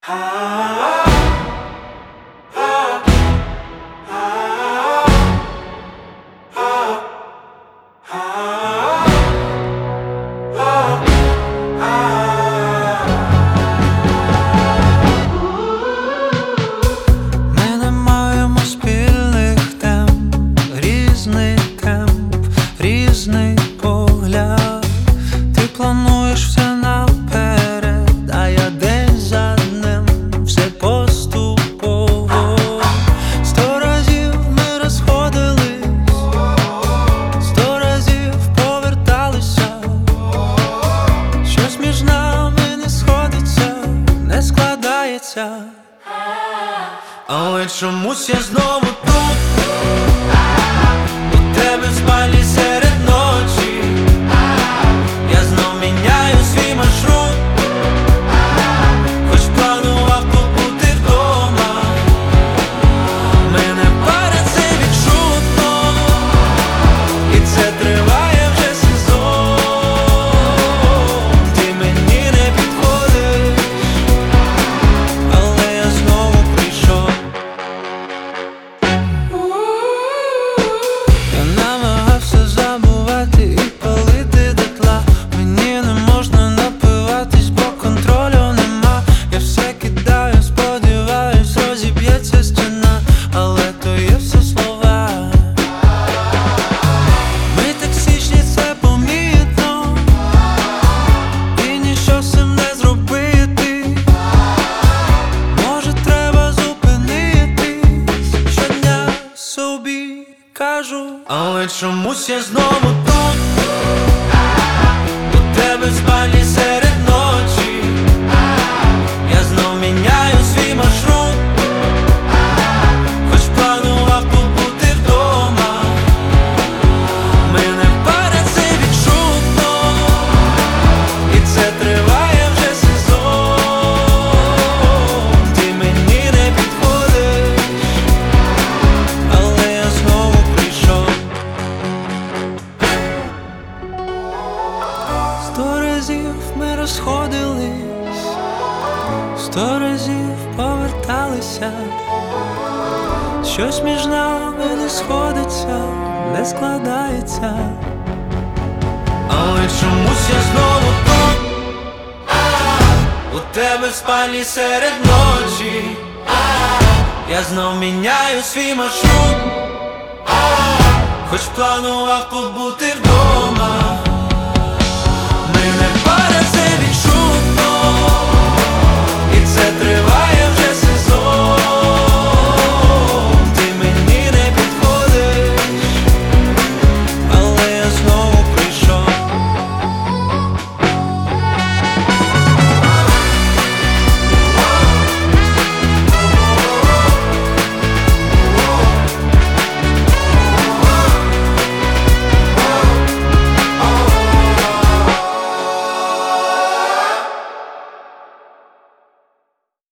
Ми не маємо спільних тем, різний темп, різний погляд. Ти плануєш все наперед, а я день за днем, все поступово. 100 разів ми розходились, 100 разів поверталися. Щось між нами не сходиться, не складається. Але чомусь я знову тут, у тебе в спальні серед ночі. Я знов міняю свій маршрут, хоч планував побути вдома. Мене парить це відчутно, і це триває вже сезон. Ти мені не підходиш, але я знову прийшов. Я намагався забувати і палити дотла. Мені не можна напиватись, бо контролю нема. Я все кидаю, сподіваюсь, розіб'ється стіна, але то є все слова. Ми токсичні, це помітно, і ніщо з цим не зробити. Може, треба зупинитись, щодня собі кажу. Але чомусь я знову тут, у тебе в спальні серед ночі. Я знов міняю свій маршрут, хоч планував побути вдома. Мене парить це відчутно, і це триває вже сезон. Ти мені не підходиш, але я знову прийшов. 100 разів ми розходились, 100 разів поверталися. Щось між нами не сходиться, не складається. Але чомусь я знову тут, у тебе в спальні серед ночі. Я знов міняю свій маршрут, хоч планував побути вдома.